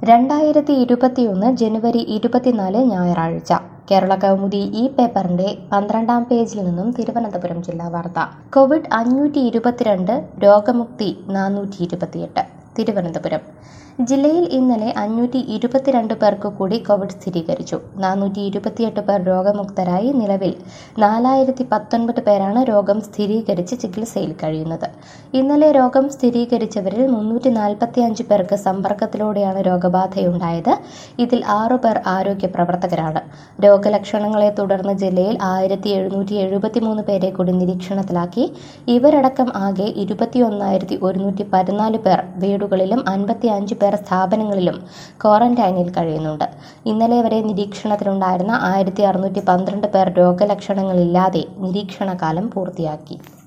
2021 ജനുവരി 24 ഞായറാഴ്ച കേരള കൗമുദി ഈ പേപ്പറിന്റെ 12-ാം പേജിൽ നിന്നും തിരുവനന്തപുരം ജില്ലാ വാർത്ത. കോവിഡ് 522, രോഗമുക്തി 428. തിരുവനന്തപുരം ജില്ലയിൽ ഇന്നലെ 522 പേർക്ക് കൂടി കോവിഡ് സ്ഥിരീകരിച്ചു. 428 പേർ രോഗമുക്തരായി. നിലവിൽ 4019 പേരാണ് രോഗം സ്ഥിരീകരിച്ച് ചികിത്സയിൽ കഴിയുന്നത്. ഇന്നലെ രോഗം സ്ഥിരീകരിച്ചവരിൽ 345 പേർക്ക് സമ്പർക്കത്തിലൂടെയാണ് രോഗബാധയുണ്ടായത്. ഇതിൽ 6 പേർ ആരോഗ്യ പ്രവർത്തകരാണ്. രോഗലക്ഷണങ്ങളെ തുടർന്ന് ജില്ലയിൽ 1773 പേരെ കൂടി നിരീക്ഷണത്തിലാക്കി. ഇവരടക്കം ആകെ 21,114 പേർ വീടുകളിലും 55 പേർ സ്ഥാപനങ്ങളിലും ക്വാറന്റൈനിൽ കഴിയുന്നുണ്ട്. ഇന്നലെ വരെ നിരീക്ഷണത്തിലുണ്ടായിരുന്ന 1612 പേർ രോഗലക്ഷണങ്ങളില്ലാതെ നിരീക്ഷണകാലം പൂർത്തിയാക്കി.